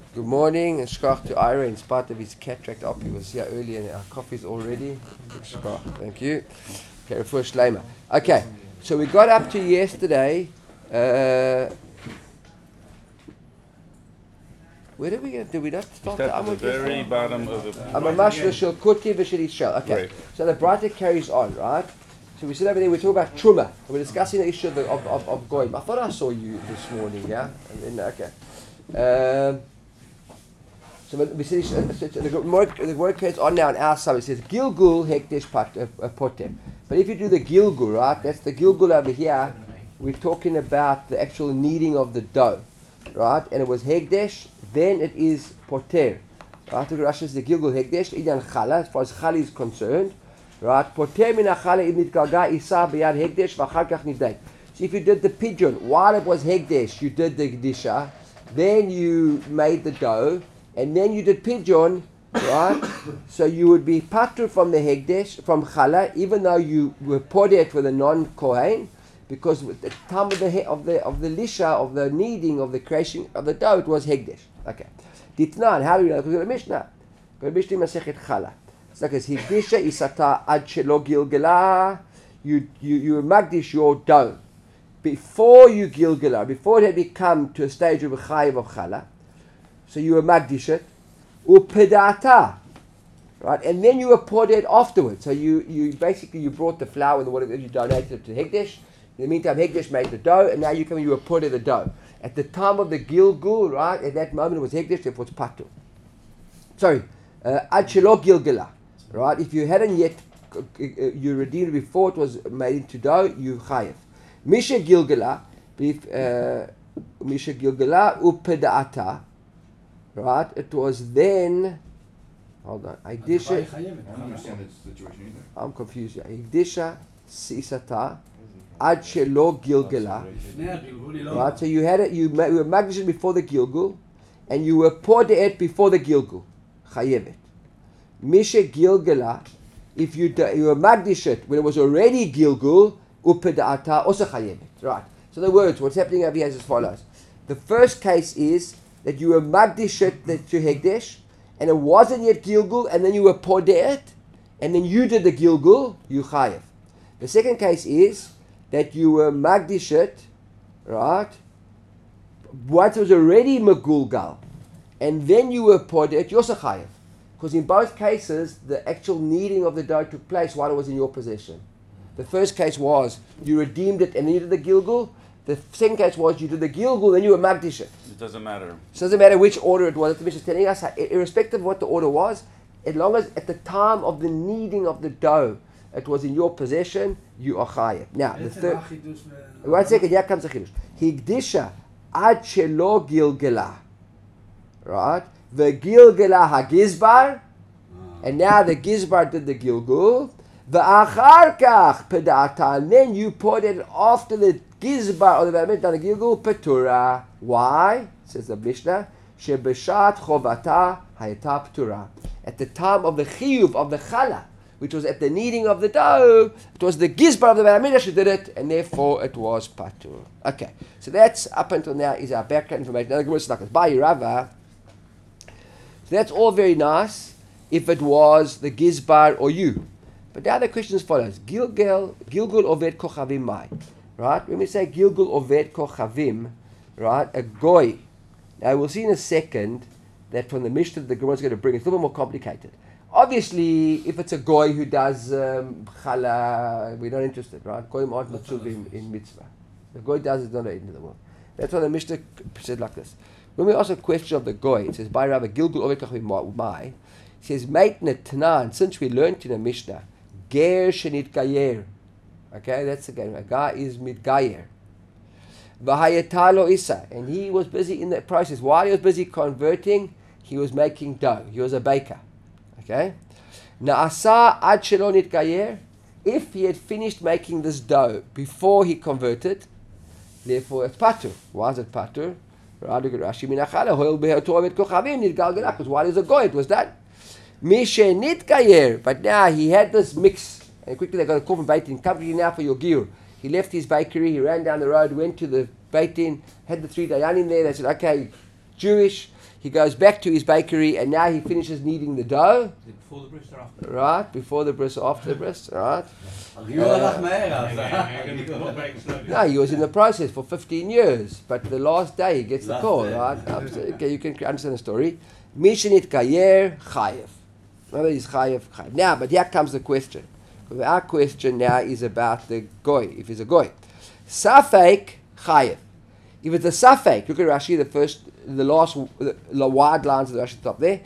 Good morning, and shkach to Ira in spite of his cataract up. He was here early and our coffee's all ready. Shkach, thank you. Okay, refuah shleima. Okay, so we got up to yesterday. Where did we get? Did we not start the At the very bottom of the... Amamash v'shel kuti v'shel ishel. Okay, Right. so the brighter carries on, right? So we sit over there, we talk about truma, and we're discussing the issue of goyim. I thought I saw you this morning, yeah? And then, okay. So we see the word carries on now on our side. It says Gilgul hekdesh potem. But if you do the Gilgul, right, that's the Gilgul over here. We're talking about the actual kneading of the dough, right? And it was hekdesh, then it is poter. Right? The Rashi says the Gilgul hekdesh idan chala, as far as chala is concerned, right? Poter min achala im nitgalga isa b'yad hekdesh v'achar kach nivdek. So if you did the pigeon while it was hekdesh, you did the kedisha, then you made the dough. And then you did pigeon, right? So you would be patur from the hegdesh, from chala, even though you were podet with a non-kohen, because at the time of the lisha, of the kneading, of the creation of the dough, it was hegdesh. Okay. Ditnan, how do you know? Because we've got a mishnah. We've got a mishnah masechet chala. It's like as hegdisha isata ad shelo gilgala. You magdish your dough before you gilgala, before it had become to a stage of a chayiv of chala. So you were magdish it, upedata, right? And then you were poured it afterwards. So you basically brought the flour and the whatever you donated it to Hegdesh. In the meantime, Hegdesh made the dough, and now you were poured the dough. At the time of the Gilgul, right? At that moment it was Hegdesh, therefore it's patu. Sorry, ad shelo gilgala, right? If you hadn't yet you redeemed it before it was made into dough, you chayev. Misha gilgala, misha gilgala upedata. Right, it was then. Hold on, Hegdisha. I don't understand the situation either. I'm confused. Hegdisha sisata ad shelo gilgala. Right, so you had it. You were magdish before the gilgul, and you were poured it before the gilgul. Chayevet. Misha gilgala. If you were magdish it when it was already gilgul, upedata also chayevet. Right. So the words. What's happening over here is as follows. The first case is that you were magdish it to Hegdesh, and it wasn't yet Gilgul, and then you were podeh, and then you did the Gilgul, you chayev. The second case is that you were magdish it, right, once it was already magulgal, and then you were podeh, you also chayev. Because in both cases, the actual kneading of the dough took place while it was in your possession. The first case was you redeemed it and you did the Gilgul. The second case was you did the Gilgul, then you were magdish it. It doesn't matter. So it doesn't matter which order it was. The Mishnah is telling us, irrespective of what the order was, as long as at the time of the kneading of the dough, it was in your possession, you are chayev. Now, the third... One second, here comes the chidush. Higdisha ad shelo gilgala. Right? The gilgala ha-gizbar. And now the gizbar did the gilgul. The achar kach pedata. And then you poured it after the gizbar, or the Bamid done the gilgul, petura. Why? Says the Mishnah, Shebeshat chovata hayata petura. At the time of the chiyuv of the chala, which was at the kneading of the dough, it was the gizbar of the Bamid who did it, and therefore it was patur. Okay, so that's up until now is our background information. Now the Gemara is like by Rava. So that's all very nice if it was the gizbar or you. But now the question is follows: Gilgul oved kochavim mai. Right? When we say Gilgul oved kochavim, right, a goy. Now we'll see in a second that from the Mishnah the Gemara is going to bring it's a little more complicated. Obviously, if it's a goy who does chala, we're not interested, right? Goyim aren't mitzvah in mitzvah. The goy does is not the end of the world. That's why the Mishnah said like this. When we ask a question of the goy, it says by Rabbi Gilgul oved kochavim mai. It says Meitnet Tanan. Since we learned in the Mishnah, ger shenit gayer. Okay, that's again a guy is mitgayer. V'hayetalo isa, and he was busy in that process. While he was busy converting, he was making dough. He was a baker. Okay, naasa ad shelo nitgayer. If he had finished making this dough before he converted, therefore it's patur. Why is it patur? Because while he was a goy, it was done. Mishe nitgayer, but now he had this mix. And quickly they got a call from Beit Din, come to you now for your gear. He left his bakery, he ran down the road, went to the Beit Din, had the 3 dayanim there. They said, okay, Jewish, He goes back to his bakery, and now he finishes kneading the dough. Before the bris or after? Right, before the bris or after the bris, right? No, he was in the process for 15 years, but the last day he gets the call, right? Okay, you can understand the story. Mishnit Kayer Chayev. Another is Chayev. Now, but here comes the question. Our question now is about the goy, if he's a goy. Safek Chayev. If it's a Safek, look at Rashi, the last wide lines of the Rashi top there.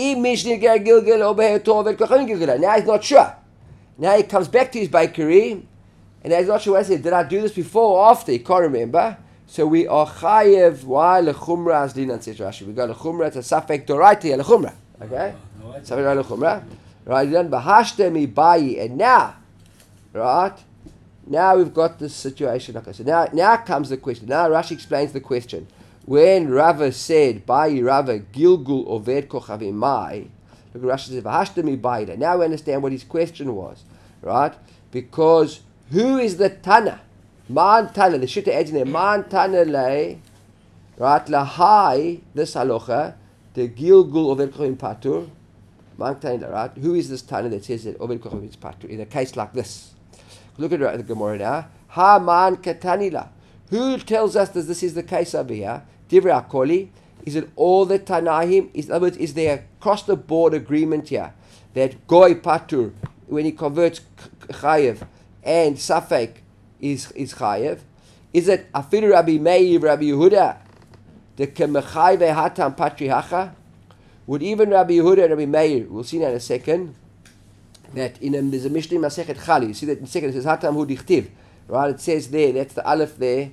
Now he's not sure. Now he comes back to his bakery, and he's not sure what I said. Did I do this before or after? He can't remember. So we are chayev. Why lechumra as dinan says Rashi? We got lechumra. It's a safek doraita lechumra. Okay, safek lechumra. Right. Then bahashte mi bayi, and now, right. Now we've got this situation. Okay, so now comes the question. Now Rashi explains the question. When Rava said bayi Rava gilgul oved kochavim mai, look at Rashi says bahashte mi bayi. Now we understand what his question was, right? Because who is the Tana? Man Tana, the Shitta adds in there, Man Tana le, right, lahai, this halacha, the Gilgul Oved Kochim Patur, Man Tana, right? Who is this Tana that says that Oved Kochim is Patur in a case like this? Look at the Gemara now. Ha Man Katanila. Who tells us that this is the case over here? Divrei Akoli. Is it all the Tanaim? In other words, is there across the board agreement here that Goy Patur, when he converts Chayev, and Safek is Chayev? Is it Afilu Rabbi Meir, Rabbi Yehuda, the Kemechayve Hatam Patri Hacha? Would even Rabbi Yehuda and Rabbi Meir, we'll see now in a second, that there's a Mishnah in Masechet Chali, you see that in a second, it says Hatam Hu Dichtiv, right? It says there, that's the Aleph there,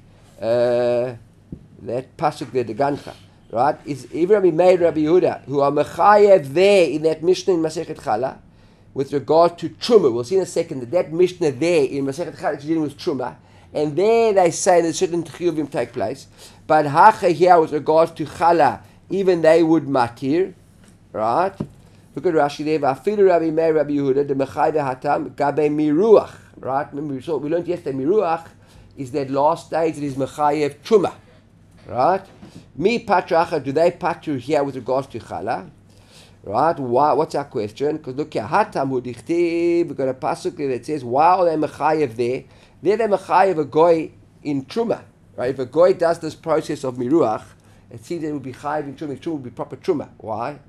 that Pasuk there, the Gancha, right? Is even Rabbi Meir, Rabbi Yehuda, who are Mechayev there in that Mishnah in Masechet Chala, with regard to Truma. We'll see in a second that Mishnah there in Masechet Chala is dealing with Truma, and there they say that certain Chiyuvim take place, but Hacha here with regards to Chala, even they would matir, right? Look at Rashi there. V'afilu Rabbi Meir, Rabbi Yehuda, the Mechai v'Hatam gabe miruach, right? Remember we learned yesterday. Miruach is that last stage that is Mechayev Truma, right? Mi patracha, do they patru here with regards to Chala? Right? Why? What's our question? Because look here, Hatam hu dichtiv. We've got a pasuk that says, why are they mechayev there? They're mechayev a goy in truma. Right? If a goy does this process of miruach, it seems that it would be chayev in truma. Truma would be proper truma. Why?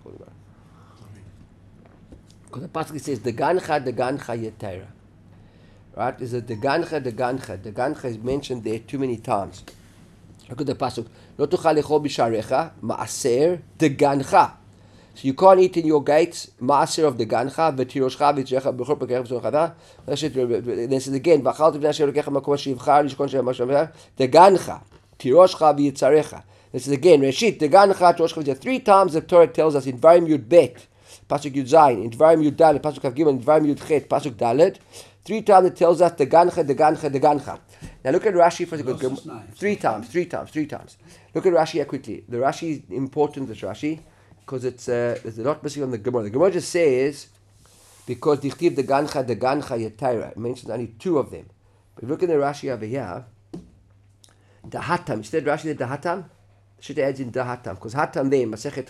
Because the pasuk says, degancha yetera. Right? There's a degancha. Degancha is mentioned there too many times. Look at the pasuk. Lo tuchal lechol b'sharecha maaser degancha. So you can't eat in your gates maaser of the gancha v'tiroshcha v'tzecha b'chor p'kerech v'zorchada. This is again v'achal t'vnei asher lokecha makom shivchar yishkon shem mashaveh the gancha tiroshcha v'yitzarecha. This is again Reshit the gancha tiroshcha v'yitzarecha. 3 times the Torah tells us in Dvarim Yud Bet pasuk Yud Zayin, in Dvarim Yud Dalet pasuk Kav Gimel, in Dvarim Yud Chet pasuk Dalet. 3 times it tells us the gancha. Now look at Rashi for a second. 3 times. Look at Rashi here quickly. The Rashi is important. This Rashi. Because there's a lot missing on the Gemara. The Gemara just says, because dichtiv the gancha yetaira, it mentions only 2 of them. But if you look at the Rashi over here, the hatam, instead Rashi the hatam, should adds in the hatam, because hatam there, Masechet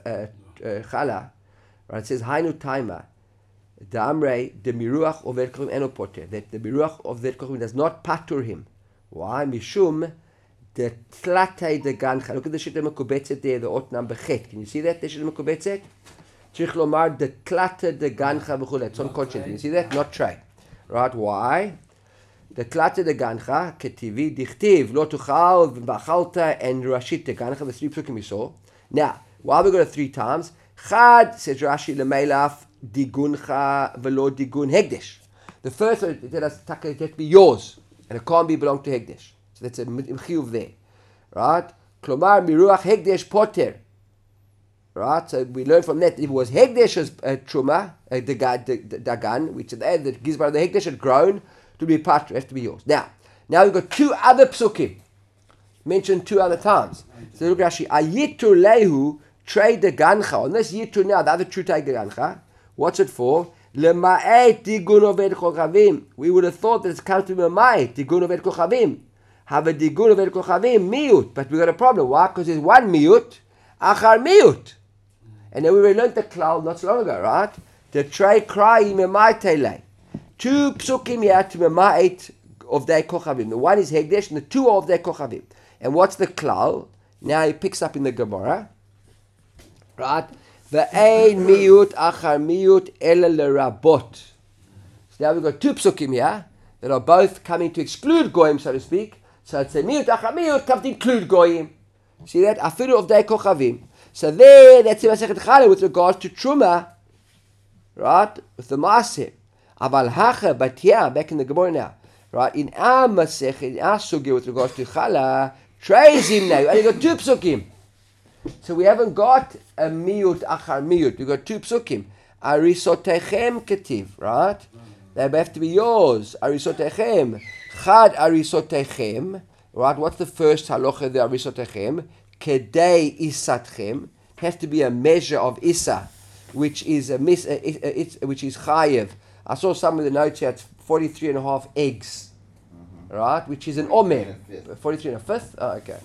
Chala, right, it says, hainu taima, the amrei, the miruach of Ved Kochim eno poter, that the miruach of Ved Kochim does not patur him. Why? Mishum, the tlatei de gancha. Look at the Shitta Mekubetzet there, the ot number chet. Can you see that, the Shitta Mekubetzet? Tzrich lomar, the tlatei de gancha v'chulei. It's on conscience. Can you see that? Not tray. Right? Why? The tlatei de gancha, ketivi, dichtiv, lo tuchal, v'bachalta, and rashit de gancha, the 3 psukim we saw. Now, why we go to 3 times? Chad, says Rashi, lemeilaf, diguncha, v'lo digun hegdesh. The first one, it has to be yours, and it can't be belong to hegdesh. So that's a chiyuv there, right? Klomar miruach hegdesh poter, right? So we learn from that if it was hegdesh's truma, dagan, which is the gizbar the hegdesh had grown to be patr, has to be yours. Now we've got 2 other psukim mentioned 2 other times. So look at Rashi, ayitur lehu trade the gancha. On this yitur now, the other true trade the gancha. What's it for? Lema'et digun oved kochavim. We would have thought that it's come to lema'et digun oved kochavim. Have a digun of el kochavim miut, but we got a problem. Why? Because there's 1 miut, achar miut. And then we learned the klal not so long ago, right? The trei cry memaitele. 2 psukim here to memait of their kochavim. The one is hegdesh and the 2 of their kochavim. And what's the klal? Now he picks up in the Gemara, right? Ve'ein miut achar miut ela lerabot. So now we've got 2 psukim here that are both coming to exclude goyim, so to speak. So it's a miut achar miut comes to include goyim. See that? Afiru of their kochavim. So there, that's in Masechet Challah with regards to Truma, right? With the Maaseh. Aval Hacha, but here, back in the Gemara now, right? In our Masechet, in our Sugya with regards to Challah, Treizim now, you only got 2 psukim. So we haven't got a miut achar miut. We've got 2 psukim. Arisotechem ketiv, right? They have to be yours. Arisotechem. Chad arisotechem. Right? What's the first halacha of the arisotechem? Kedei isatchem. It has to be a measure of isa, which is which is chayev. I saw some of the notes here. It's 43.5 eggs, right? Which is an omer. 43 and a fifth. Oh, okay.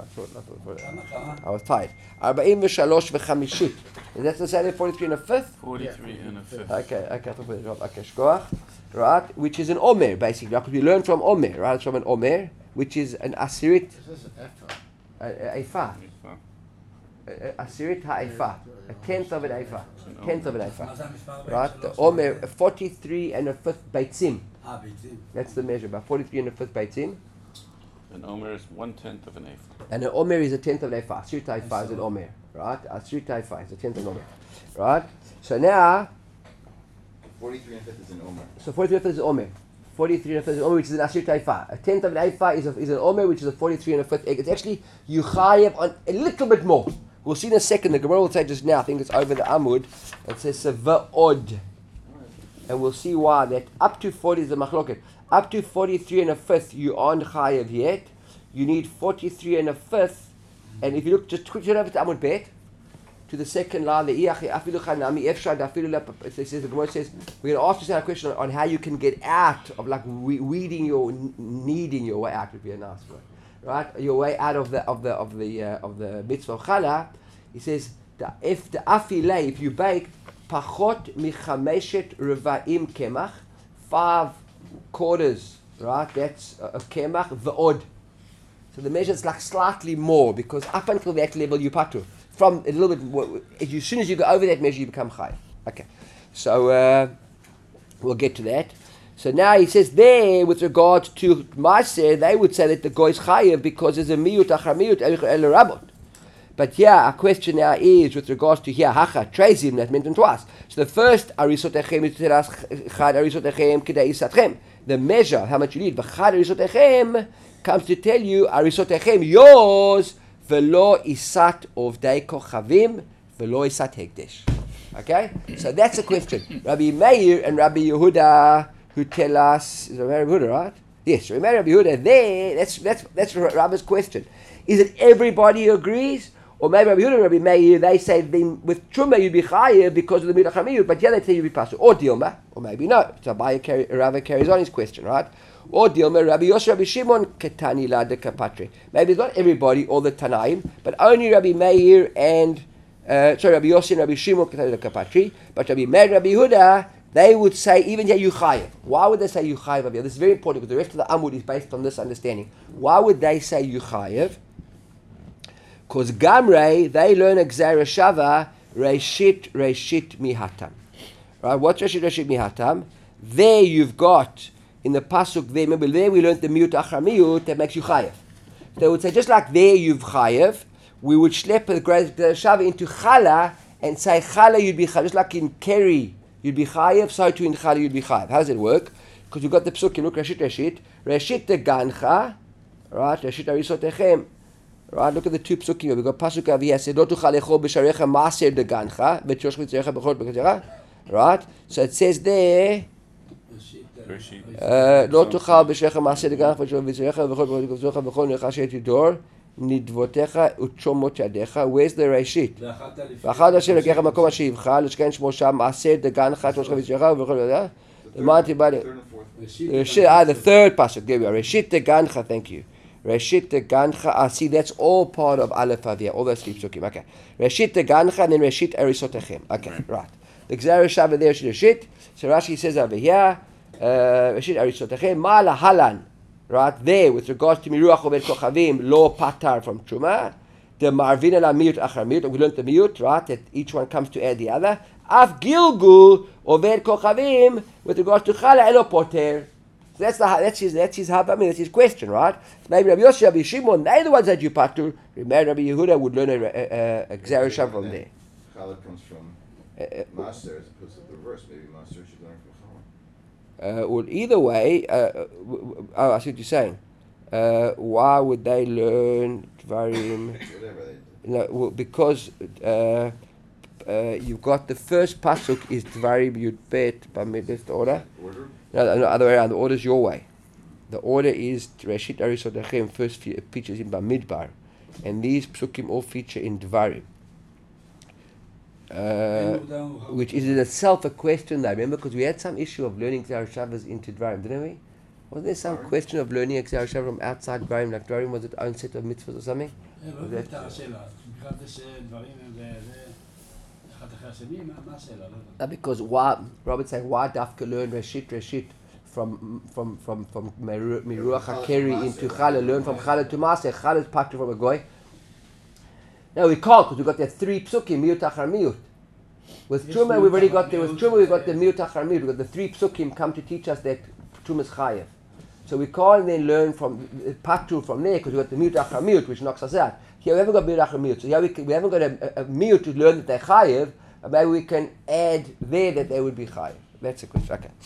I was tired. 43 v'chamishit. Is that the same? 43 and a fifth. 43 and a fifth. Okay. Okay, shkoach. Right? Which is an omer, basically. Like we learn from omer, right? It's from an omer, which is an asirit. Eifa. Asirit ha'eifa. A tenth of an eifa. Right? The omer, 43 and a fifth beitzim. That's the measure. About 43 and a fifth beitzim. An omer is 1/10 of an ephah. And an omer is a tenth of an eifa. Asirit ha'eifa is an omer. Right? Asirit ha'eifa is a tenth of an omer. Right? So now, 43 and a fifth is an omer. so 43 and a fifth is omer. 43 and a fifth is omer, which is an asirit ha'eifa. A tenth of an eifa is an omer, which is a 43 and a fifth egg. It's actually you chayev on a little bit more. We'll see in a second. The Gemara will say just now. I think it's over the Amud. It says va'od, and we'll see why that up to 40 is the machloket. Up to 43 and a fifth, you aren't chayev yet. You need 43 and a fifth, and if you look just quickly over to Amud Bet, to the second line, the afilu chanami efshad afilu. It says the Gemara says we're going to ask you a question on how you can get out of like weeding your needing your way out would be a nice word, right? Your way out of the mitzvah challah. He says that if the afile, if you bake pachot michameshet revaim kemach, 5 quarters, right? That's a kemach v'od. So the measure is like slightly more because up until that level you patu. From a little bit, as soon as you go over that measure, you become chayav. Okay, so we'll get to that. So now he says there, with regard to Maaser, they would say that the goy is chayav because there's a miut achar miut el rabot. But yeah, our question now is with regards to here hacha treizim that's mentioned twice. So the first arisotechem is to tell us chad arisotechem kedei isatchem. The measure how much you need, but chad arisotechem comes to tell you arisotechem yours. V'lo isat of dei kochavim, v'lo isat hekdesh. Okay, so that's a question. Rabbi Meir and Rabbi Yehuda who tell us is Rabbi Yehuda, right? Yes, Rabbi Meir, Rabbi Yehuda. There, that's Rabbi's question. Is it everybody agrees, or maybe Rabbi Yehuda and Rabbi Meir they say then with truma you'd be chayav because of the midah chamiyut, but yeah they tell you you'd be pasul, or Dilma, or maybe no. So Rabbi carries on his question, right? Or Dilma, Rabbi Yosef, Rabbi Shimon, Ketani la de kapatre. Maybe it's not everybody, all the Tanaim, but only Rabbi Meir and, Rabbi Yosef and Rabbi Shimon, Ketani la kapatre. But Rabbi Meir, Rabbi Yehuda, they would say, even here, you chayev. Why would they say you chayev? This is very important because the rest of the Amud is based on this understanding. Why would they say you chayev? Because Gamrei, they learn a Gzeira Shava, Reshit Mihatam. Right, what's Reshit Mihatam? There you've got, in the pasuk there, remember there we learned the miut achar miut that makes you chayev. They would say just like there you've chayev, we would schlep the shava into challah and say challah you'd be chayev. Just like in keri you'd be chayev, so too in challah you'd be chayev. How does it work? Because you've got the psukim. Look, reshit the gancha, right? Reshit arisotechem, right? Look at the 2 psukim. We've got pasuk over here. Said lo tuchal lechol b'sharecha maaser de gancha v'tyosh v'tzerecha b'chol b'kazera, right? So it says there. לא תאכל בשערך מעשה דגנך וזרעך וכל גבזוך וכל נחש ידור נדבותיך ותשומות ידיך. Where's the ראשית? ואחד אשר לקח המקום אשר יבחר לשכן שמו שם מעשה דגנך תושך וזרעך וכל ידע. The third pasuk, there we are. ראשית דגנך, thank you. Reshit Gancha. See, that's all part of Aleph Avia. All those 3 psukim. Okay. Reshit Gancha and then Reshit Erisotechem. Okay, right. The Gzera Shava there is Reshit. So Rashi says over here, Reshit Erisotechem Ma Lahalan. Right there, with regards to Miruach Oved Kochavim, Lo Patar from Truma. The Marvin la Miut Achar Miut. We learned the Miut, right? That each one comes to add the other. Av Gilgul Oved Kochavim with regards to Chala Elo Poter. So that's his that's his question, right? So maybe Rabbi Yossi, Rabbi Shimon, they're the ones that you patur. Maybe Rabbi Yehuda would learn a Gzera Shav from there. Challah comes from Master as opposed to the reverse. Maybe Master should learn from Challah. Or either way, I see what you're saying. Why would they learn Dvarim? Whatever they No, well, because you've got the first pasuk is Dvarim Yud Bet by Midas order. order. No, other way around. The order's your way. The order is Reshit Arisotechem first features in Bamidbar, and these psukim all feature in Dvarim. Which is in itself a question, though. Remember, because we had some issue of learning Gzera Shavas into Dvarim, didn't we? Wasn't there some question of learning Gzera Shav from outside Dvarim, like Dvarim was its own set of mitzvahs or something? לא הייתה השאלה, מבחינת זה שדברים הם אחד אחרי השני, מה השאלה? Because why, Robert saying, why dafka learn Reshit from Miruach HaKeri into Chala, learn from Chala to Maaseh, Chala is part from a goy. No, we can't, because we've got that 3 psukim, Miut Achar Miut. With Truma, we've already got the Miut Achar Miut, we've got the 3 psukim come to teach us that Truma is Chayev. So we can't then learn from Patu from there, because we've got the Miut Achar Miut, which knocks us out. Here we haven't got Miut Achar Miut, so here we haven't got a Miut to learn that they're Chayev, and maybe we can add there that they would be Chayev. That's a question, okay.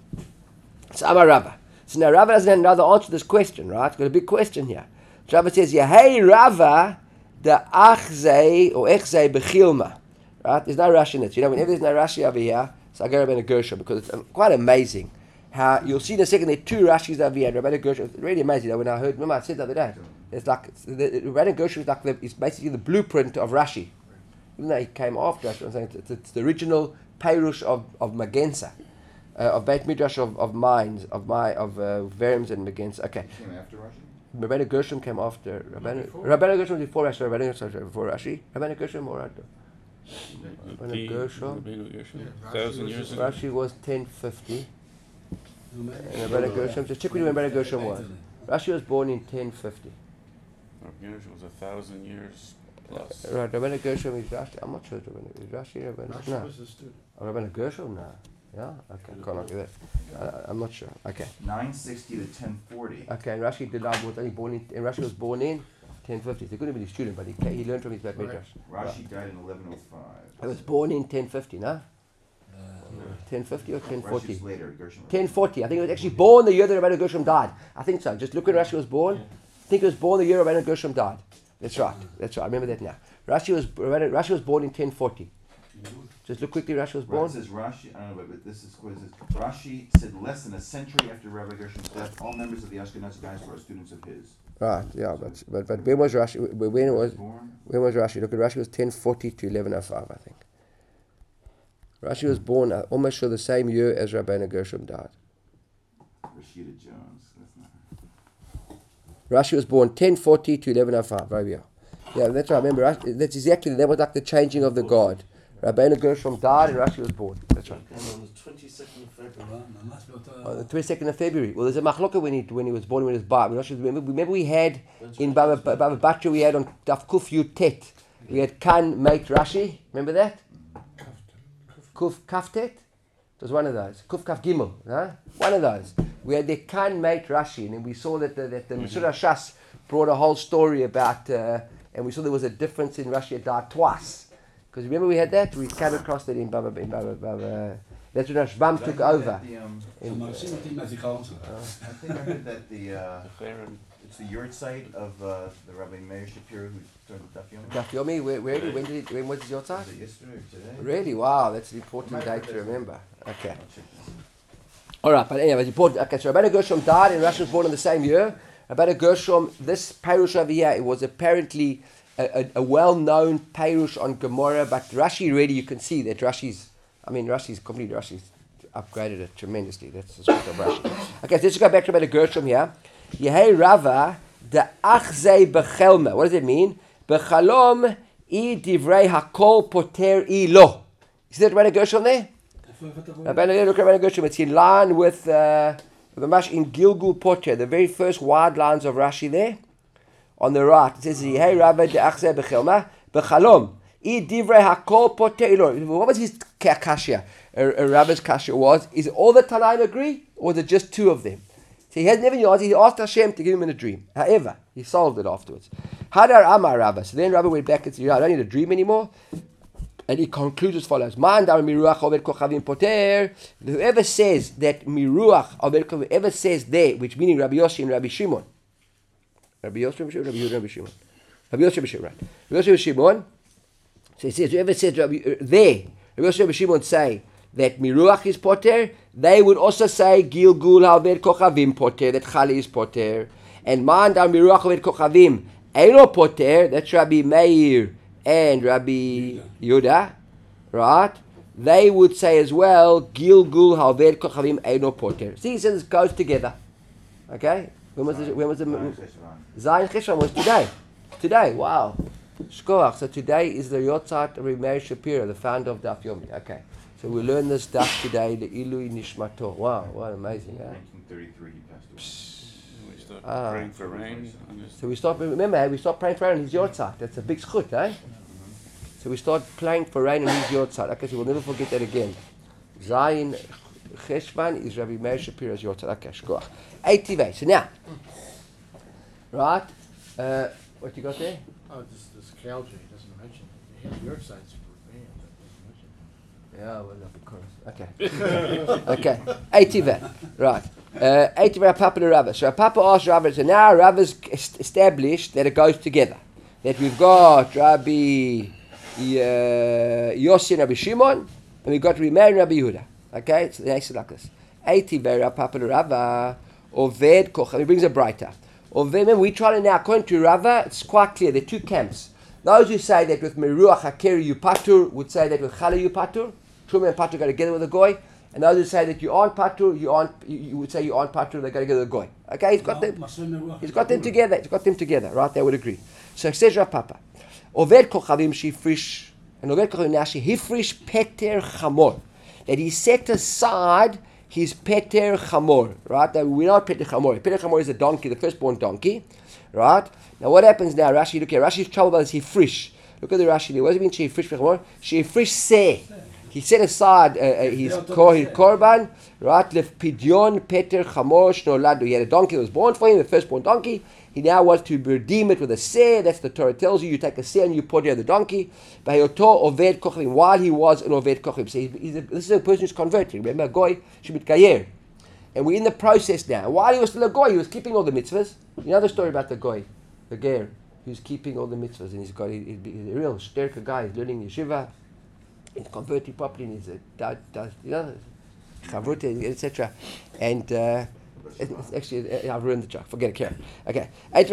So Amar Rava. So now Rava doesn't have another answer to this question, right? It's got a big question here. So Rava says, Yehei Rava, the Achzei, or Echzei Bechilma. Right? There's no Rashi in it. You know, whenever there's no Rashi over here, so I go Rabbeinu Gershom, because it's quite amazing how you'll see in a second there are 2 Rashis over here. Rabbeinu Gershom, it's really amazing. When I heard, remember I said the other day, it's like Rabbeinu Gershom is like it's basically the blueprint of Rashi. Even though he came after Rashi, I'm saying it's the original Peirush of Magensa, of Beit Midrash of Minds, of Verims and Magensa. Okay. He came after Rashi? Rabbeinu Gershom came after Rabbeinu Gershom was before Rashi. Rabbeinu Gershom was before Rashi. Rabbeinu Gershom or after? Rabbeinu Gershom. 1,000 years ago. Rashi was 1050. And Rabbeinu Gershom. Just check with you when Rabbeinu Gershom was. Rashi was born in 1050. Rabbeinu was 1,000 years plus. Right, Rabbeinu Gershom is Rashi. I'm not sure is Rashi. Rabbeinu. No. was a student. Rabbeinu Gershom, no. Yeah. Okay. Can't argue that. I'm not sure. Okay. 960 to 1040. Okay. And Rashi was only born in. And Rashi was born in 1050. He couldn't have been a student, but he learned from his Beit Midrash. Rashi died in 1105. He was born in 1050, no? 1050 or 1040? Rashi's later. Gershom. 1040. I think he was actually born the year that Rabbeinu Gershom died. I think so. Just look when Rashi was born. I think he was born the year Rabbeinu Gershom died. That's right. I remember that now. Rashi was born in 1040. Just look quickly. Rashi was born. It says Rashi. I don't know, but this is what it says. Rashi said less than a century after Rabbi Gershom's death, all members of the Ashkenazi guys were students of his. Right. Yeah. But when was Rashi? When was Rashi? Look at Rashi was 1040 to 1105. I think. Rashi was born almost sure the same year as Rabbeinu Gershom died. Rashida Jones. That's not her. Rashi was born 1040 to 1105. Right here. Yeah, that's right. Remember, that's exactly, that was like the changing of the guard. Rabbeinu Gershom died and Rashi was born. That's right. And on the 22nd of February. ממש באותו... On the 22nd of February. Well, there's a machloka when he was born, when he was bar. Remember we had, in Baba Batra, we had on Daf Kuf Yud Tet, we had Kan Mate Rashi. Remember that? Kuf Kaftet? It was one of those. Kuf Kaf Gimel. Huh? One of those. We had the Kan Mate Rashi, and then we saw that the Mesura Shas brought a whole story about, and we saw there was a difference in Rashi. It died twice. Because remember we had that? We came across that in Baba. That's when Rashbam took over. מרשים אותי מהזיכרון שלך. I think I heard that it's the yurt site of the Rabbi Meir Shapiro who turned the Daf Yomi. Daf Yomi, when was your time? Was it yesterday or today? Really? Wow, that's an important date to remember. Okay. I'll check this. All right, but anyway, it's important. Okay, so Rabbeinu Gershom died and Rashi was born in the same year. Rabbeinu Gershom, this Perush over here, it was apparently a well-known Perush on Gemara, but Rashi really, you can see that Rashi's upgraded it tremendously. That's the sort of Rashi. Okay, so let's go back to Rabbeinu Gershom here. Yehei Rava, the achzei bechelma. What does it mean? Bechalom I divrei hakol poter I lo. You see that Rabbeinu Gershom there? Rabbeinu Gershom. It's in line with the Mash in Gilgul Poter, the very first wide lines of Rashi there. On the right, it says, "Hey Rabbi, the achzei bechelma bechalom I divrei hakol poter I lo." What was his kasha? A Rabbi's kasha was: is all the Tanaim agree, or is it just two of them? So he has never answered. He asked Hashem to give him in a dream. However, he solved it afterwards. Hadar Amar Rabba. So then Rabbi went back and said, I don't need a dream anymore. And he concludes as follows. Whoever says that Miruach, whoever says there, which meaning Rabbi Yossi and Rabbi Shimon. Rabbi Yossi, Rabbi Shimon. Rabbi Yossi, right. Rabbi Yossi, Shimon. So he says, whoever says Rabbi Yossi, Rabbi Shimon say that Miruach is poter, they would also say Gilgul Haved Kochavim poter, that Chali is poter. And Man Dar Miruach Haved Kochavim Eino poter, that's Rabbi Meir and Rabbi Yehuda, right? They would say as well Gilgul Haved Kochavim Eino poter. See, he says it goes together. Okay? When was the Zayin Cheshvan was today. Today, wow. Shkoach. So today is the Yotzat Rabbi Meir Shapiro, the founder of Daf Yomi. Okay. So we learn this daf today, the Ilui Nishmato. Wow, what amazing, huh? 1933 he passed away. We start praying for rain. So we start praying for rain on his Yortzeit. That's a big schut, eh? So we start praying for rain on his Yortzeit. Okay, so we'll never forget that again. Zayin Cheshvan is Rabbi Meir Shapiro's Yortzeit. Okay, shkoach. 80. So now, right? What you got there? Oh, this Calgary doesn't mention it. He has your sites for me. Yeah, well, of course. Okay. Okay. 80. Right. 80 Papa to Rava. So Papa asked Rava, so now Rava's established that it goes together. That we've got Rabbi Yossi and Rabbi Shimon, and we've got Rabbi Meir and Rabbi Yehuda. Okay? So they say like this. 80 Papa to Rava, Oved Kocha. He brings a brighter. Oved, we try to now, according to Rava, it's quite clear. There are two camps. Those who say that with Meruach Hakeri you patur would say that with Chala you patur. Truma and patur go together with a goy. And those who say that you aren't patur, you would say you aren't patur, they go together with a goy. Okay, he's got them together. He's got them together, right? They would agree. So it says Rav Papa, Oved Kochavim shifrish, and Oved Kochavim now shifrish peter chamor, that he set aside his peter chamor, right? That we know peter chamor. Peter chamor is a donkey, the firstborn donkey, right? Now what happens now? Rashi, look here. Rashi's trouble about this hifrish. Look at the Rashi there. What does it mean shifrish chamor? Shifrish seh. He set aside his korban, right? Lef pidyon peter chamor shnoladu. He had a donkey that was born for him, the firstborn donkey. He now wants to redeem it with a seh. That's the Torah tells you. You take a seh and you put it on the donkey. Bayoto oved kochim. While he was an oved kochim. So this is a person who's converting. Remember, a goy should be gayer. And we're in the process now. While he was still a goy, he was keeping all the mitzvahs. You know the story about the goy, the ger, who's keeping all the mitzvahs, and he's a real sterker guy. He's learning yeshiva. He's converting properly, and he's chavruta, etc. And it's actually, I've ruined the joke. Forget it, Karen. Okay.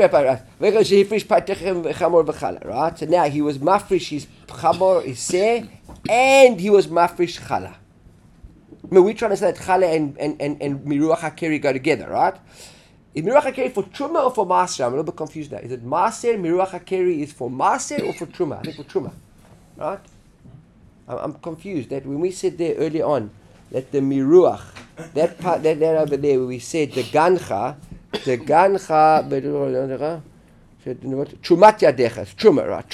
Right? So now he was mafresh his chamor, his seh, and he was mafresh chala. I mean, we're trying to say that chala and miruach hakeri go together, right? Is miruach hakeri for truma or for maaser? I'm a little bit confused now. Is it maaser? Miruach hakeri is for maaser or for truma? I think for truma, right? I'm confused that when we said there earlier on that the miruach, that part that over there where we said the gancha, trumat yadecha, truma, right?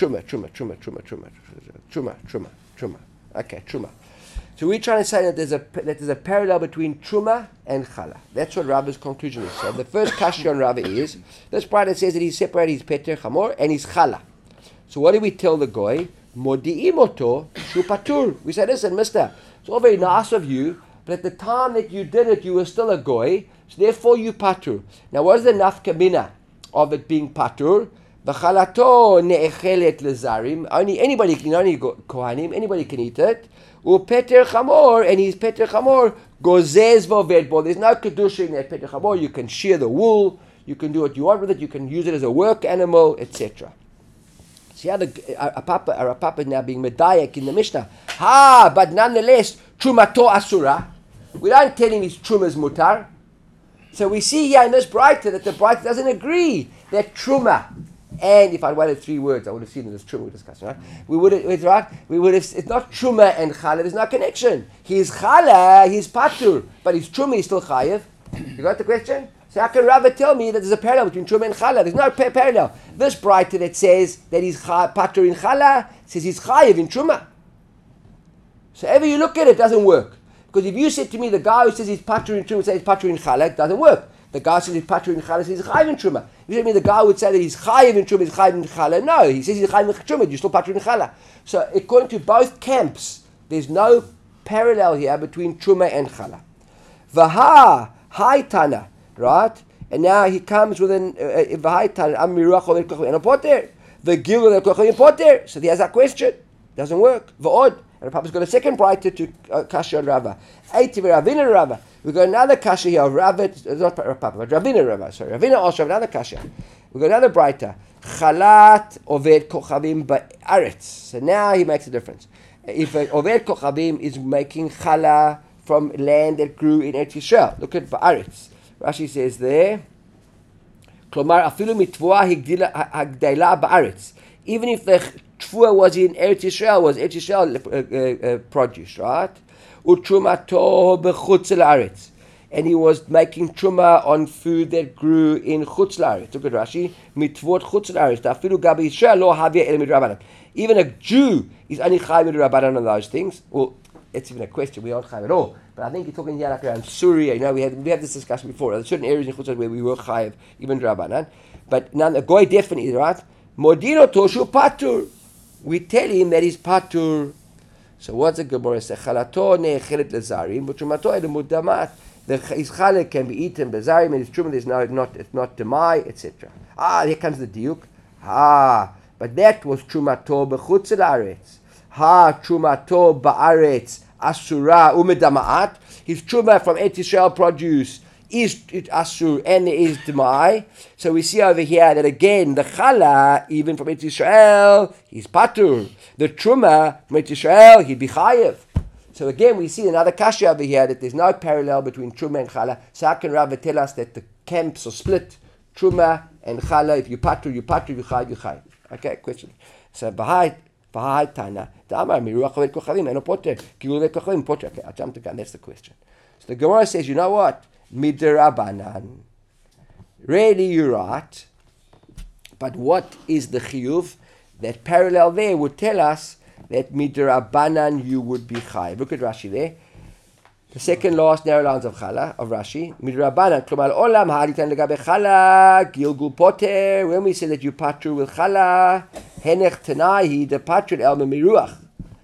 Truma. Okay, truma. So we're trying to say that there's a parallel between truma and chala. That's what Rabba's conclusion is. So the first kasha on Rabba is this part that says that he separated his peter chamor and his chala. So what do we tell the goy? Modi'im oto shu patur. We say, listen, mister, it's all very nice of you, but at the time that you did it, you were still a goy, so therefore you patur. Now what is the nafka mina of it being patur? V'chalato ne'echelet lezarim. Only anybody can, only kohanim, anybody can eat it. U'peter chamor, and his peter chamor gozez v'oved bo. There's no kedusha in that peter chamor. You can shear the wool, you can do what you want with it, you can use it as a work animal, etc. See how our Papa is now being medayak in the Mishnah. But nonetheless, trumato asura. We don't tell him his truma's mutar. So we see here in this brighter that the brighter doesn't agree that truma, and if I wanted 3 words, I would have seen it as truma we're discussing, right? We would have, right? We would have, it's not truma and chala, there's no connection. He's chala, he's patur, but his truma is still chayiv. You got the question? So how can Rava tell me that there's a parallel between truma and chala? There's no parallel. This brighter that says that he's patur in chala, says he's chayiv in truma. So ever you look at it, it doesn't work. Because if you said to me, the guy who says he's patur in truma says he's patur in chala, it doesn't work. The guy says he's patur in chala, says he's chayiv in truma. If you said to me, the guy would say that he's chayiv in truma, he's chayiv in chala. No, he says he's chayiv in truma, you're still patur in chala. So according to both camps, there's no parallel here between truma and chala. Vaha, hai tana, right? And now he comes with an vahai tana, am miruach over kochim and poter. The gil of kochim poter. So he has that question. Doesn't work. Va'od. And Papa's got a second brighter to kasha on Rava. Eiti v'Ravina Rava. We've got another kasha here of Rava, not Papa, but Ravina Rava. Sorry, Ravina also have another kasha. We've got another brighter. Chalat oved kochavim ba'aretz. So now he makes a difference. If oved kochavim is making chala from land that grew in Eretz Yisrael, look at ba'aretz. Rashi says there, Klomar afilu mitvua hagdela ba'aretz. Even if the Tfua was in Eretz Yisrael, was Eretz Yisrael produce, right? Utrumato bechutz la'aretz. And he was making truma on food that grew in chutz la'aretz. Look at Rashi. Mitvot chutz la'aretz. Afilu gabi Yisrael lo havia el midrabanan. Even a Jew is only chayiv midrabanan on those things. Well, it's even a question. We aren't chayiv at all. But I think you're talking here like around Syria. You know, we had this discussion before. There are certain areas in chutz where we were chayiv, even drabanan. But now the goy definitely, right? Modino toshu patur. We tell him that he's patur. So what's the Gemara say? Chalato ne'echelet lezarim, but trumato edemudamat. His chalak can be eaten bezarim, and his truma is it's not demai, etc. Here comes the diuk. But that was trumato bechutz la'aretz. Trumato ba'aretz asura umedamaat. His truma from Eretz Yisrael produce is asur and there is demai. So we see over here that again the chala, even from Eretz Yisrael, he's patur. The truma from Eretz Yisrael, he'd be chayev. So again we see another kasha over here that there's no parallel between truma and chala. So how can Rava tell us that the camps are split? Truma and chala, if you patur, you patur, you chayev, you chayev. Okay, question. So Bahai Tana, the Amar Miruach Oved Kochavim, and Poter, Gilul Oved Kochavim, Poter. Okay, I jumped again. That's the question. So the Gemara says, you know what? Midrabanan. Really, you're right. But what is the chiyuv? That parallel there would tell us that midrabanan you would be chayiv. Look at Rashi there. The second last narrow lines of chala of Rashi. Midrabanan. Klomar olam ha'aritan legabe chala gilgul poter. When we say that you patru with chala, henech tanai the patru el miruach.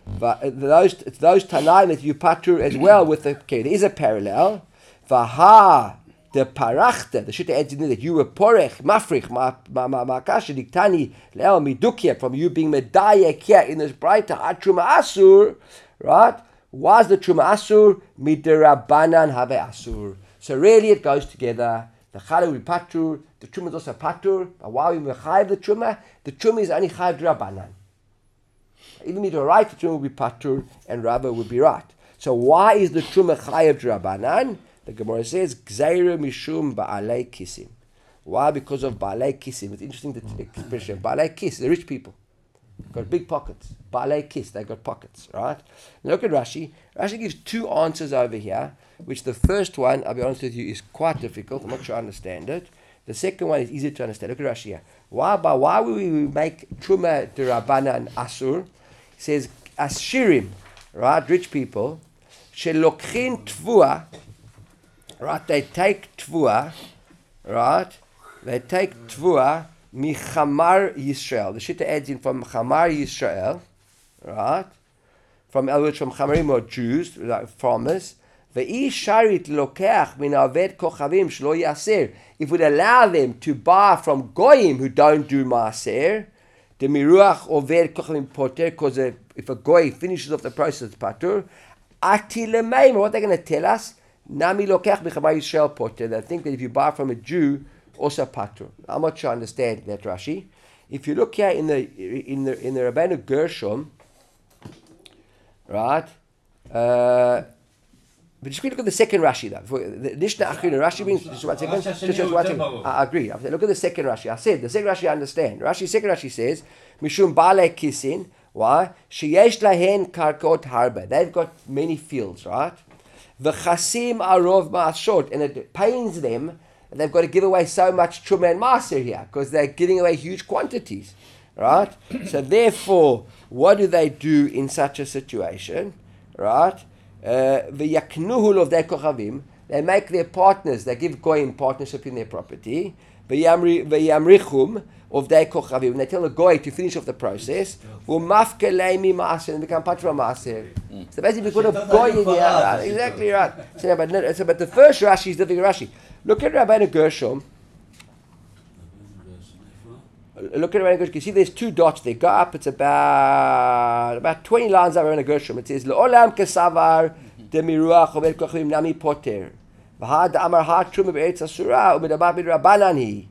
It's those tanai that you patru as well with the. Okay, there is a parallel. Vaha the parachta, the shita adds in there that you were porech, mafrich, makasha diktani le'el midukia, from you being medayek here in this brighter truma asur, right? Was the truma asur midirabanan have asur? So really it goes together. The chala will be patur, the truma is also patur. But while we mechayiv the truma is only chayiv drabanan. Even midorayt the truma will be patur and Rava will be right. So why is the truma chayiv drabanan? The Gemara says, Gzeira mishum ba'alei kisim. Why? Because of ba'alei kisim. It's interesting the expression. Ba'alei kis, the rich people. Got big pockets. Ba'alei kis, they got pockets, right? Look at Rashi. Rashi gives 2 answers over here, which the first one, I'll be honest with you, is quite difficult. I'm not sure I understand it. The second one is easy to understand. Look at Rashi here. Why will we make truma derabana and asur? It says, ashirim, right? Rich people, shelokhin tvua, right, they take tvua, right? They take tvua michamar Yisrael. The shita adds in from chamar Yisrael, right? From chamarim or Jews, like farmers. Ve'i sharit lokeach min aved kochavim shlo yaser. If we'd allow them to buy from goyim who don't do maaser, the miruach oved kochavim poter, because if a goy finishes off the process, patur. Atilemeim, what they're going to tell us? Nami lokech b'chamar Yisrael poter. They think that if you buy from a Jew, also patur. I'm not sure I understand that Rashi. If you look here in the Rabbeinu Gershom, right? But just look at the second Rashi though. The Nishna Achrina, Rashi means just one second. Just one second. I agree. Look at the second Rashi. I said the second Rashi I understand. Second Rashi says Mishum Bale Kisin. Why? Sheyesh lahen karkot harba. They've got many fields, right? V'chasim arov ma'ashot, and it pains them. They've got to give away so much truma and maaser here because they're giving away huge quantities, right? So therefore, what do they do in such a situation, right? V'yaknuhu of their kochavim. They make their partners. They give goyim partnership in their property. V'yamrichum of their kochavim. They tell the goy to finish off the process. U'mafke leimi maaser, and become patra maaser. So basically, we put a goy in here. Right? Exactly right. But the first Rashi is the big Rashi. Look at Rabbeinu Gershom. Look at Rabbeinu Gershom. You see, there's two dots. They go up. It's about 20 lines up Rabbeinu Gershom. It says, "Le'olam kesavar demiruach obed kochavim nami poter." V'had amar ha'trum be'eretz asura u'medabar b'drabanan hi.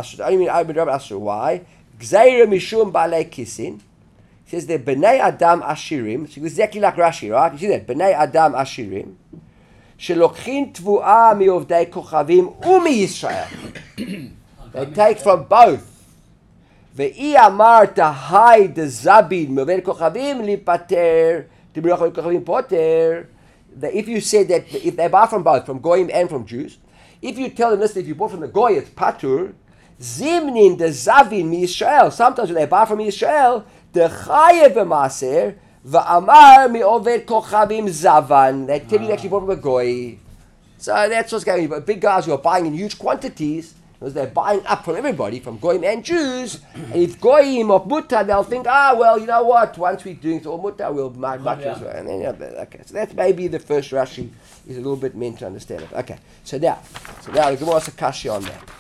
Why? Gzeira mishum ba'alei kisin. It says they're b'nei adam ashirim. So exactly like Rashi, right? You see that? B'nei adam ashirim. Shelokhin tvu'ah mi'ovdei kochavim u'mi-Yisrael. They take from both. Ve'i amar tahai dezabin mi'ovdei kochavim lipater demiruach obed kochavim poter. If you say that if they buy from both, from Goyim and from Jews, if you tell them this, if you bought from the Goy, it's Patur, Zimnin the Zavin mi Yisrael. Sometimes when they buy from Yisrael, the Chayev v'Maser v'Amar mi Oved Kochavim Zavan. They tell you they actually bought from a Goy. So that's what's going on. But big guys who are buying in huge quantities, because they're buying up from everybody, from Goyim and Jews. And if Goyim or Mutta, they'll think, well, you know what? Once we're doing it all Mutta, we'll much as well. And then, okay, so that's maybe the first Rashi is a little bit meant to understand it. Okay, so now the Gemara has a kasha on that.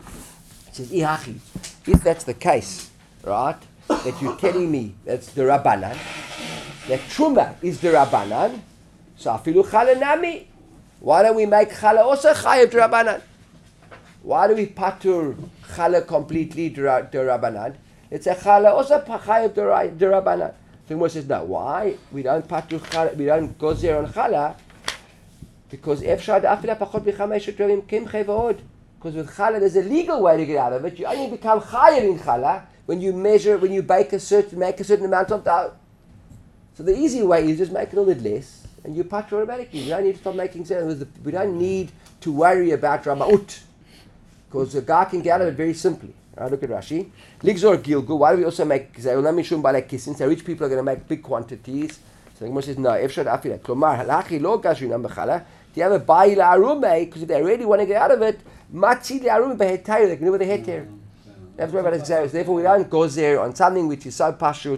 It says, Ihachi, if that's the case, right, that you're telling me that's the Rabbanan, that Truma is the Rabbanan, so afilu chala nami. Why don't we make chala also chayev to Rabbanan? Why do we patur chala completely to Rabbanan? It's a chala also chayev to Rabbanan. So Gemara says, no, why? We don't patur chala, we don't go there on chala, because efshad afila pachot b'chamesh shetrovim kimchei v'od. Because with challah, there's a legal way to get out of it. You only become chayav in challah when you make a certain amount of dough. So the easy way is just make a little bit less, and you patch automatically. You don't need to stop making sense. We don't need to worry about Ramaut, because a guy can get out of it very simply. Right, look at Rashi. Ligzor Gilgu. Why do we also make Zayulam Balek Kisin? So rich people are going to make big quantities. So the Gemara says, no, Efshad Afila. Klomar, Halachi lo Gazrinam Bechala. Do you have a Ba'i La'arume? Because if they really want to get out of it, Matzi La'arume Behetayr. They can do with a heter. That's what about Xeris. Therefore, we don't go there on something which is so pashut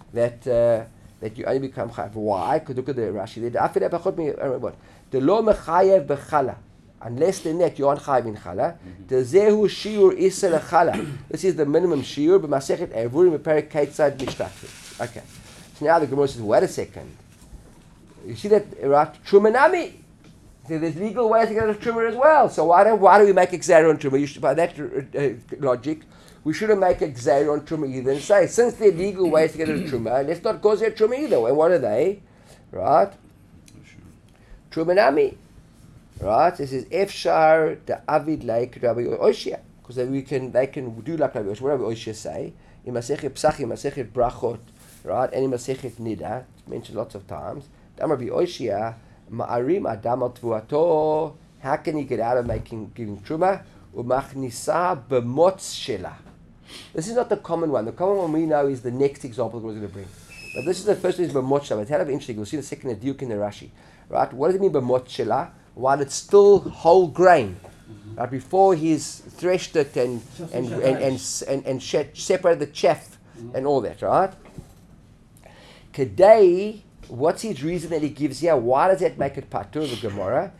that you only become chayav. Why? Because look at the Rashi. Afila Bechot me. What? The lo mechayev bechala. Unless the net you aren't chayav in chala. The zehu shiur isa lechala. This is the minimum shiur. But Masechet Erurim Perek Keitzad Mishtachim. Okay. So now the Gemara says, wait a second. You see that right? Trumanami. There's legal ways to get a truma as well. So why do we make a gzeira on truma? By that logic, we shouldn't make a gzeira on truma either. And say, since there are legal ways to get a truma, let's not cause a truma either. And what are they? Right? Trumanami. Right? This is Efshar the Avid like Rabbi Oshia. Because they can do like Rabbi Oshia. What Rabbi Oshia say? In Masechet Psachim, Masechet Brachot, right? And in Masechet Nida, it's mentioned lots of times. Rabbi Oshia, Ma'arim Adam al Tvuato. How can he get out of giving truma? Umachnisa b'motz shela. This is not the common one. The common one we know is the next example we're going to bring. But this is the first one is b'motz shela. It's kind of interesting. We'll see the second diuk in the Rashi. Right? What does it mean b'motz shela? While it's still whole grain. Right? Before he's threshed it and separated the chaff and all that. Right? Kedei. What's his reason that he gives here? Why does that make it patur, the Gemara?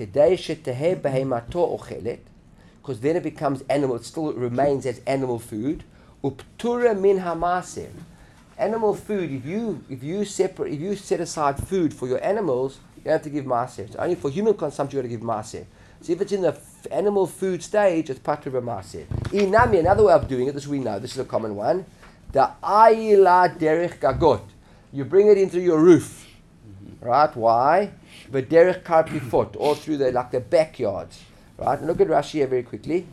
Because then it becomes animal, it still remains as animal food. Uptura min hamaser. Animal food, if you set aside food for your animals, you don't have to give maser. It's only for human consumption you got to give maser. So if it's in the animal food stage, it's patur b'maser. Inami, another way of doing it, this we know, this is a common one. The ayila derech gagot. You bring it into your roof. Right? Why? V'derech karpifot, all through the backyards. Right? And look at Rashi here very quickly.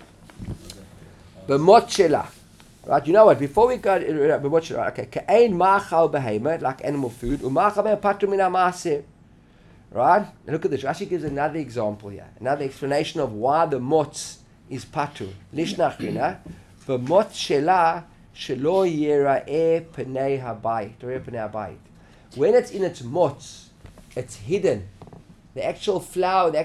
B'mot shela. Right? You know what? Before we go, b'mot shela. Okay. Ka'ein ma'achal behema, like animal food. U'ma'achal behema patu min ha'maaser. Right? And look at this. Rashi gives another example here. Another explanation of why the motz is patu. Lishnachina. B'mot shela shelo yira'eh pnei habayit. When it's in its motz, it's hidden. The actual flower, the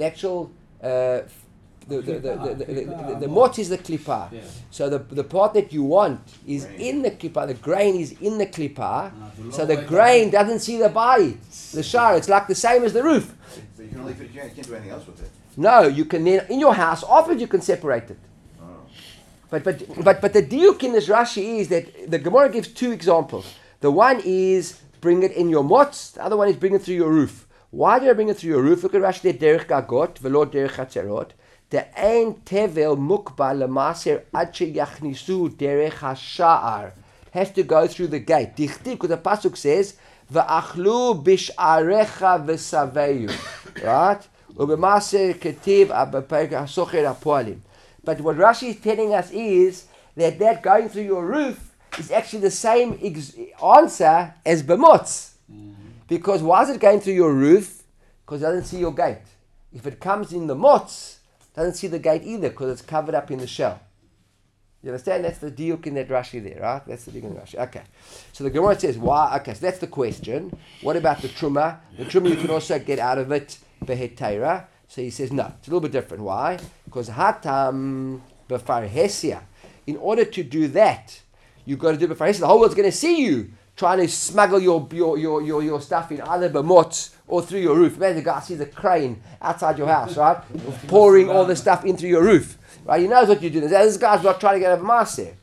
mot is the klippah. Yeah. So the part that you want is in the klippah. The grain is in the klippah. So the grain doesn't see the bayit, the shar. It's like the same as the roof. So you can only fit, you can't do anything else with it. No, you can then in your house afterwards you can separate it. Oh. But the diuk in this Rashi is that the Gemara gives two examples. The one is bring it in your motz. The other one is bring it through your roof. Why do I bring it through your roof? Look at Rashi there, derech gagot, velo derech hatzerot. The ein tevel mukba lemaser ad sheyachnisu derech hasha'ar. Has to go through the gate. Dichtiv, because the pasuk says, va'achlu bish'arecha v'saveyu. Right? Ubemaser ketiv abaperek hasocher apoalim. But what Rashi is telling us is that going through your roof is actually the same answer as b'motz. Because why is it going through your roof? Because it doesn't see your gate. If it comes in the motz, it doesn't see the gate either because it's covered up in the shell. You understand? That's the diuk in that Rashi there, right? That's the diuk in the Rashi. Okay. So the Gemara says, why? Okay, so that's the question. What about the truma? The truma you can also get out of it behetera. So he says, no, it's a little bit different. Why? Because hatam b'farhesia. In order to do that, you've got to do b'farhesia. The whole world's going to see you trying to smuggle your stuff in either b'mot or through your roof. Imagine the guy sees a crane outside your house, right? Pouring all the stuff in through your roof. Right? He knows what you're doing. This guy's not trying to get over maaseh.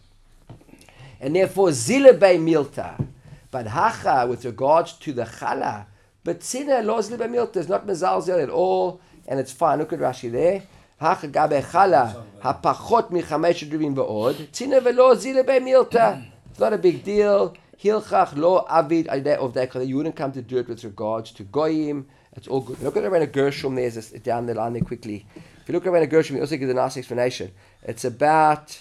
And therefore, zilebe milta. But hacha, with regards to the chala, but tzina lo zilebe milta is not mezalzel at all, and it's fine. Look at Rashi there. Hacha gabe chala, hapachot michamesh drivim v'od, tzina velo zilebe milta. It's not a big deal. Hilchach lo avid of that, you wouldn't come to do it with regards to goyim. It's all good. Look at Rabbeinu Gershom. There's this, down the line there quickly. If you look at Rabbeinu Gershom, he also gives a nice explanation. It's about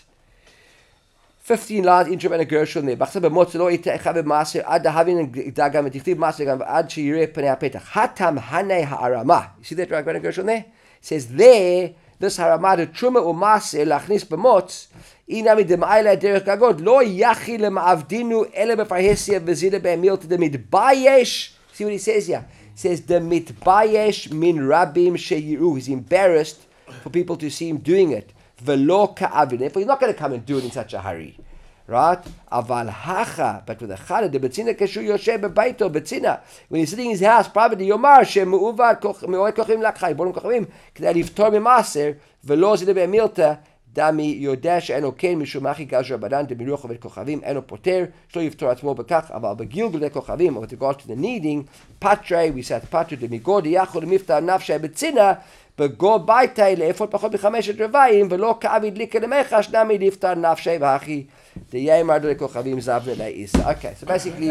15 lines into Rabbeinu Gershom there. B'chsa b'motz lo itechav b'maser ad havin dagam v'tichtiv maser gam ad sheyireh pnei hapetach hatam hanei ha'arama. You see that Rabbeinu Gershom there? It says there, this harama the truma u'maser lachnis b'motz. Inami dema'ila derech gagod lo yachi lema'avdinu ele b'farhesia v'zile be'emil to the mitbayesh. See what he says here? He says the mitbayesh min rabim sheyiru. He's embarrassed for people to see him doing it. V'lo ka'avin. Therefore, he's not going to come and do it in such a hurry, right? Aval hacha, but with the chala the betzina keshu yoshe bebaito betzina. When he's sitting in his house privately, yomar shemu'uvad me'oed kochim lakchay bonim kochim k'day liftor mi'maser v'lo zile be'emilta. Dami yodash eno ken mishumachi gazra badan demiruch ovet kochavim eno poter shlo yiftor atzmo bekach aval begilgul de kochavim with regard to the kneading patre we said patre demigod yachol mifta nafshe betzina bego baitay leefot pachot b'chamesh revayim velo ka'avid liker lemechash dami liftar nafshe v'hachi the yemar de kochavim zavne le'isa. Okay, so basically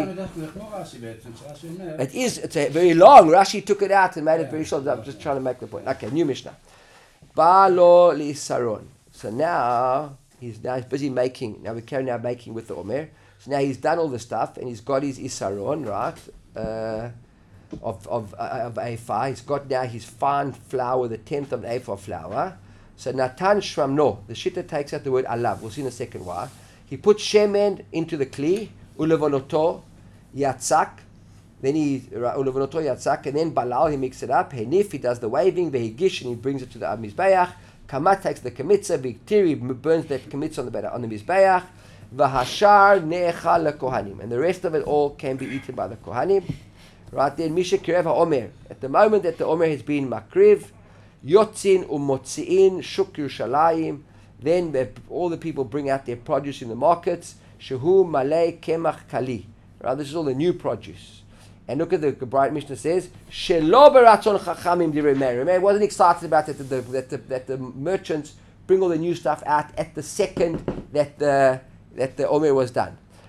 it's a very long. Rashi took it out and made it very short. I'm just trying to make the point. Okay, new Mishnah. Balo lisaron. So now he's busy making. Now we're carrying out making with the Omer. So now he's done all the stuff and he's got his isaron, right? Of Ephah. He's got now his fine flour, the 10th of the Ephah flour. So Natan Shramno, the Shitta takes out the word alav. We'll see in a second why. He puts shemen into the kli, ulevonoto, yatzak. Then ulevonoto yatzak, and then balal he mixes it up. Henif he does the waving, vehigish, and he brings it to the mizbeach. Kamat takes the kmitza, Victiri burns that kmitza on the mizbeach, v'hashar ne'echal lekohanim, and the rest of it all can be eaten by the kohanim. Right then, Misha Kirev HaOmer. At the moment that the Omer has been makriv, yotzin umotziin shuk Yerushalayim. Then all the people bring out their produce in the markets. Shehu malei kemach kali. Right, this is all the new produce. And look at the bright Mishnah says, Shelo beratzon chachamim direi Meir. Meir wasn't excited about it that the merchants bring all the new stuff out at the second that the Omer was done.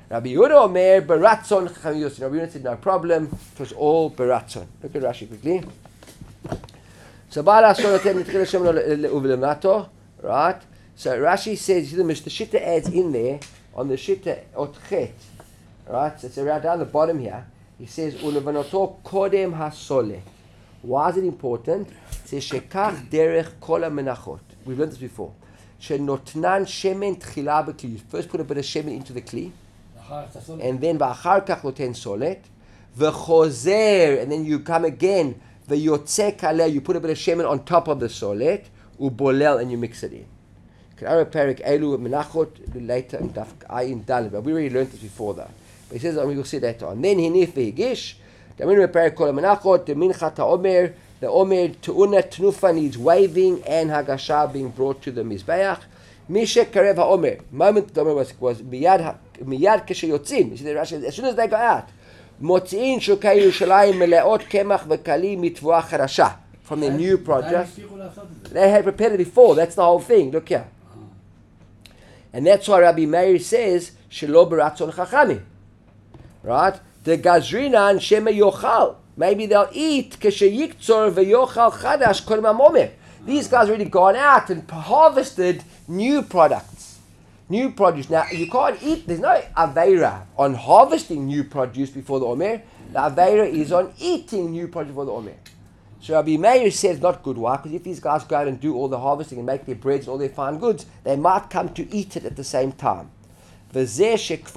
Rabbi Yehuda Omer beratzon chachamim yosin. Rabbi Yehuda said no problem. It was all beratzon. Look at Rashi quickly. So Baal Asor noten nitchil Hashem uvelemato, right? So Rashi says the Shitta adds in there on the Shitta otchet, right? So it's around down the bottom here. He says ulevanoto kodem hasole. Why is it important? It says shekach derech kol menachot. We've learned this before. Shenotnan shemen tchila b'kli. You first put a bit of shemen into the kli, and then v'achar kach noten solet. V'chozer, and then you come again. V'yotze kaleh, you put a bit of shemen on top of the solet. Ubolel, and you mix it in. Perik elu menachot later in daf ayin daled. But we already learned this before that. But he says we will see that on. Then hinif v'higish. Damin perik kol menachot. The minchat haomer. The omer tu'una tnufa needs waving and hagasha being brought to the mizbeach. Mishe karev haomer. Moment the omer was miyad kesheyotzin. You see the Rashi, as soon as they go out. Motziin shukei Yerushalayim meleot kemach v'kali mitvuah charasha. From the new project. They had prepared it before. That's the whole thing. Look here. And that's why Rabbi Meir says, Shelo beratzon chachamim. Right? The gazrinan shema yochal. Maybe they'll eat kesheyiktzor veyochal chadash kol mamomer. These guys already gone out and harvested new products. New produce. Now, you can't eat, there's no aveira on harvesting new produce before the Omer. The aveira is on eating new produce before the Omer. So Rabbi Meir says not good. Why? Because if these guys go out and do all the harvesting and make their breads and all their fine goods, they might come to eat it at the same time. The fact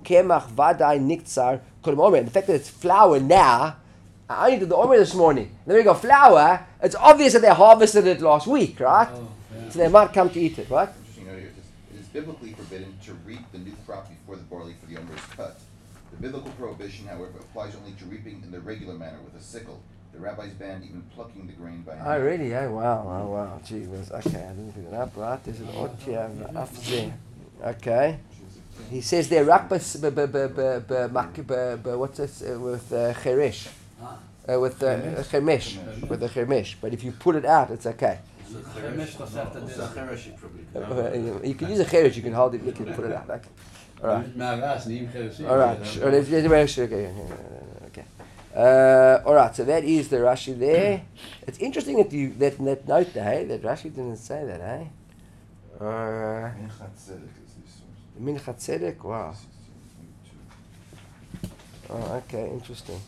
that it's flour now, I only did the Omer this morning. Then we got flour, it's obvious that they harvested it last week, right? Oh, yeah. So they might come to eat it, right? Interesting note here. It is biblically forbidden to reap the new crop before the barley for the Omer is cut. The biblical prohibition, however, applies only to reaping in the regular manner with a sickle. The rabbis banned even plucking the grain by hand. Oh, really? Oh, wow. Oh, wow. Gee whiz. Okay, I didn't pick it up, right? There's an odd here. Okay. He says there, what's this, with cheresh. With the chemesh. With the chemesh. But if you pull it out, it's okay. You can use a cheresh, you can hold it, you can put it out. Okay. All right. All right. Okay. All right, so that is the Rashi there. It's interesting that you that note there, hey, that Rashi didn't say that, hey. Minchat Tzedek, wow. Oh, okay, interesting.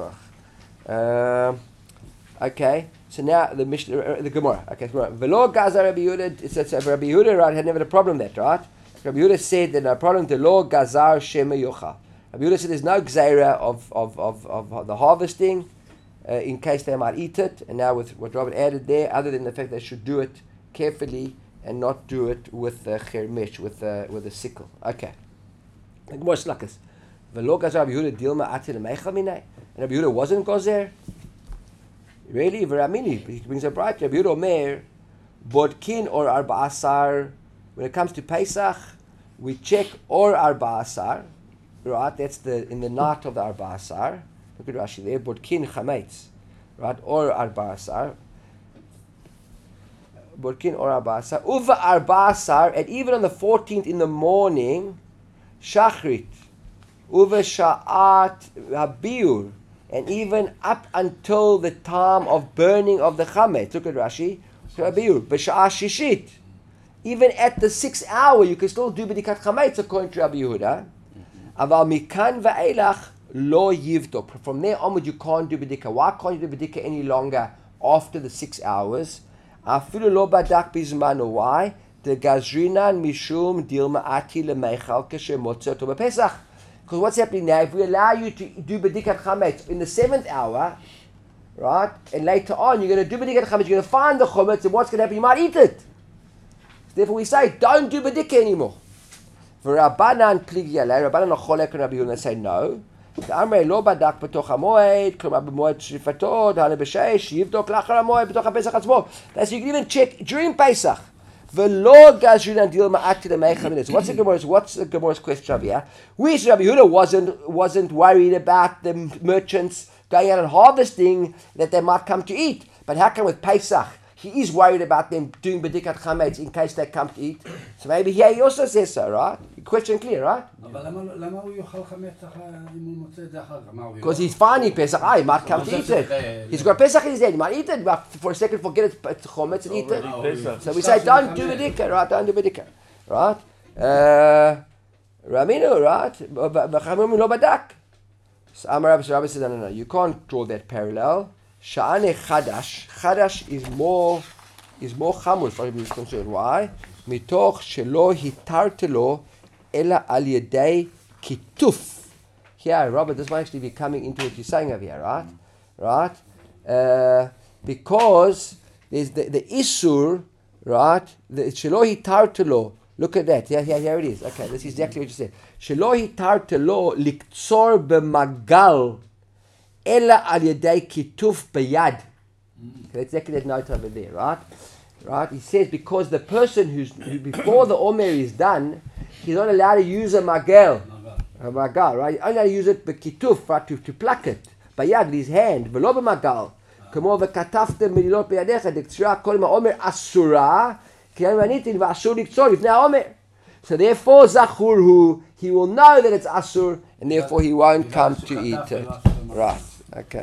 Okay, so now the Mishnah, the Gemara. Okay, Gemara. Velo Gaza Rabbi Yehuda. It says Rabbi Yehuda, right, had never a problem with that, right? Rabbi Yehuda said that no problem. The Lo Gazar Shema Yocha. Rabbi Yehuda said there's no gzeira of the harvesting in case they might eat it. And now with what Robert added there, other than the fact they should do it carefully and not do it with the chermesh, with the sickle. Okay. Like more slackers. Velo Gazar Rabbi Yehuda Dilma Atil Meichel Minay. And Rabbi Yehuda wasn't gozer. Really, Veramini. He brings a bright Rabbi Yehuda Omer Bodkin or Arba'asar. When it comes to Pesach, we check or Arba'asar. Right, that's in the night of the Arba'asar. Look at Rashi there. Bodkin chametz, right, or Arba'asar. Bodkin or Arba'asar. Uva Arba'asar, and even on the 14th in the morning, Shachrit. Uva Sha'at Habiur, and even up until the time of burning of the chametz. Look at Rashi. Habiur. B'Sha'at Shishit. Even at the 6th hour, you can still do B'dikat chametz according to Rabbi Yehuda. Aval mikan va'elach lo yivdok. From there onward, you can't do bedika. Why can't you do bedika any longer after the 6 hours? Afilu lo badak bizmanu. Why? The gazrinan mishum dilma ati lemeichal kashem motzot b'Pesach. Because what's happening now? If we allow you to do bedikat chametz in the 7th hour, right, and later on you're going to do bedikat chametz, you're going to find the chametz, and what's going to happen? You might eat it. So therefore, we say don't do bedika anymore. For Rabbanan Pligiyalei, Rabbanan Ocholek and Rabbi Yehuda say no. The Amrei lo badak b'toch hamoed, klomar b'moed shrifato, da'ane b'sheish, yivdok lachar hamoed b'toch haPesach atzmo. That's you can even check during Pesach. V'lo gazrinan dil ma'ati le'meichel minutes. What's the Gemara's question over here? We said Rabbi Yehuda wasn't worried about the merchants going out and harvesting that they might come to eat. But how come with Pesach he is worried about them doing bedikat chametz in case they come to eat. So maybe here he also says so, right? Question clear, right? אבל למה הוא יאכל חמץ אם הוא מוצא את זה אחר כך? מה הוא Because he's finding Pesach, he might come to eat it. He's got Pesach in his head, he might eat it, but for a second forget it's chometz and eat it. Pesach. So we say, don't do bedikat, right? Don't do bedikat, right? Raminu, right? B'chamim lo badak. So Amar Rabbi said, no, you can't draw that parallel. Sha'ane Chadash is more chamur as far as he's concerned. Why? Mitoch shelo hitartelo ela al yedei kituf. Here, Robert, this might actually be coming into what you're saying over here, right? Because there's the isur, right? The shelo hitartelo. Look at that. Here it is. Okay, this is exactly what you said. Shelo hitartelo liktzor b'magal ela al yedei kituf b'yad. Okay, that's exactly that note over there, right? Right? He says because the person who before the omer is done, he's not allowed to use a magal. A magal, right? He's only allowed to use it b'kituf, right? To pluck it. B'yad, with his hand. V'lo b'magal. כמו וכתבתם מלילות בידיך, דקצרה כל מהעומר אסורה, כי אני מניתין ואסור לקצור לפני העומר. So therefore, Zachur, he will know that it's asur, and therefore he won't come to eat it. Right, okay.